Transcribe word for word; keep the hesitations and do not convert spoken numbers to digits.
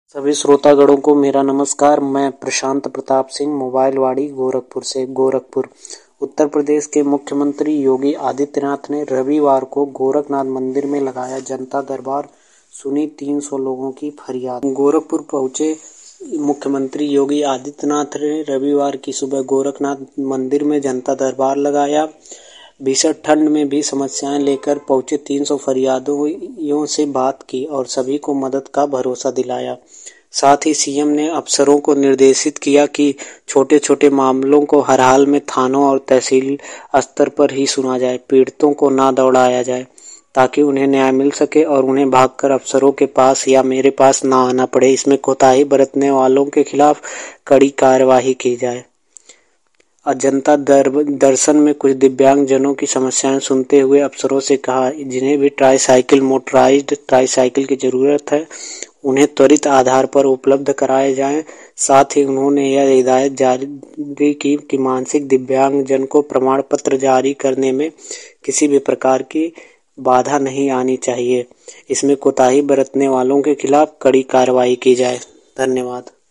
सभी श्रोतागणों को मेरा नमस्कार। मैं प्रशांत प्रताप सिंह, मोबाइल वाड़ी, गोरखपुर से। गोरखपुर उत्तर प्रदेश के मुख्यमंत्री योगी आदित्यनाथ ने रविवार को गोरखनाथ मंदिर में लगाया जनता दरबार, सुनी तीन सौ लोगों की फरियाद। गोरखपुर पहुंचे मुख्यमंत्री योगी आदित्यनाथ ने रविवार की सुबह गोरखनाथ मंदिर में जनता दरबार लगाया। भीषण ठंड में भी समस्याएं लेकर पहुंचे तीन सौ फरियादियों से बात की और सभी को मदद का भरोसा दिलाया। साथ ही सीएम ने अफसरों को निर्देशित किया कि छोटे छोटे मामलों को हर हाल में थानों और तहसील स्तर पर ही सुना जाए। पीड़ितों को ना दौड़ाया जाए ताकि उन्हें न्याय मिल सके और उन्हें भागकर अफसरों के पास या मेरे पास ना आना पड़े। इसमें कोताही बरतने वालों के खिलाफ कड़ी कार्यवाही की जाए। जनता दर, दर्शन में कुछ दिव्यांग जनों की समस्याएं सुनते हुए अफसरों से कहा, जिन्हें भी ट्राईसाइकिल मोटराइज्ड ट्राईसाइकिल की जरूरत है उन्हें त्वरित आधार पर उपलब्ध कराए जाएं। साथ ही उन्होंने यह हिदायत जारी की कि मानसिक दिव्यांग जन को प्रमाण पत्र जारी करने में किसी भी प्रकार की बाधा नहीं आनी चाहिए। इसमें कोताही बरतने वालों के खिलाफ कड़ी कार्रवाई की जाए। धन्यवाद।